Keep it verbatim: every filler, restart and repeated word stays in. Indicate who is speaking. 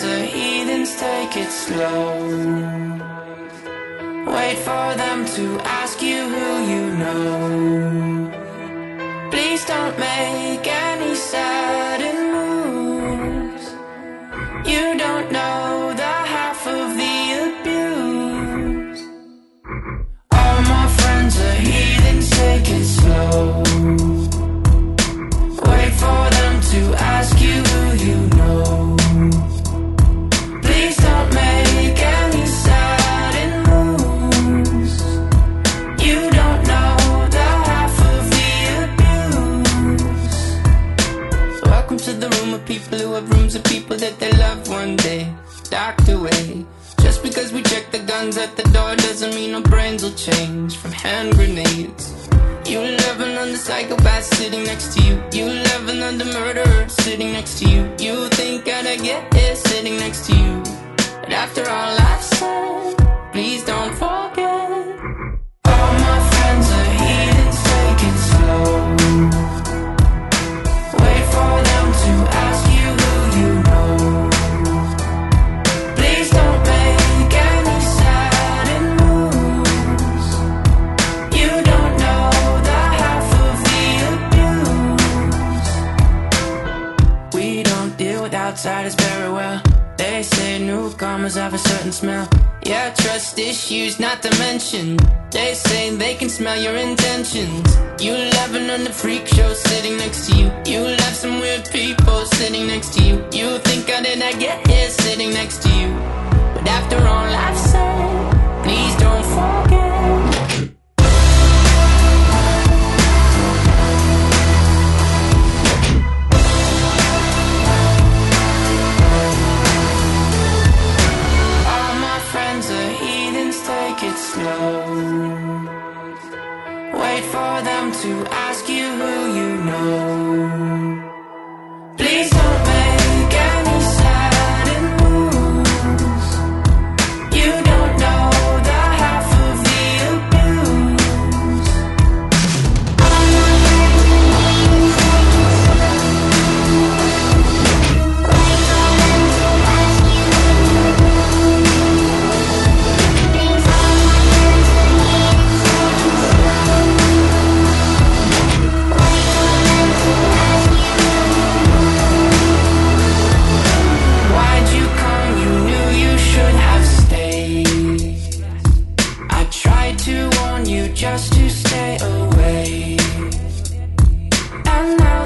Speaker 1: are heathens, take it slow. Wait for them to ask you who you know. Please don't make any sudden moves. You don't know the half of the abuse. All my friends are heathens, take it slow. Wait for them to ask you who you know. Please don't make any sudden moves. You don't know the half of the abuse. Welcome to the room of people who have rooms of people that they love one day docked away. Just because we check the guns at the door doesn't mean our brains will change from hand grenades. You loving on the psychopath sitting next to you. You loving on the murderer sitting next to you. You think I'd get here sitting next to you. But after all I've said, please don't forget. All my friends are heathens, take it slow. Wait for them to ask you who you know. Please don't make any sudden moves. You don't know the half of the abuse. We don't deal with outsiders very well. They say newcomers have a certain smell. Yeah, trust issues not to mention. They say they can smell your intentions. You loving on the freak show sitting next to you. You love some weird people sitting next to you. You think I did not get here sitting next to you. But after all I've said, please don't forget. Take it slow. Wait for them to ask you who you know. Please don't make any sudden moves. You don't know the half of the abuse. Just to stay away, and now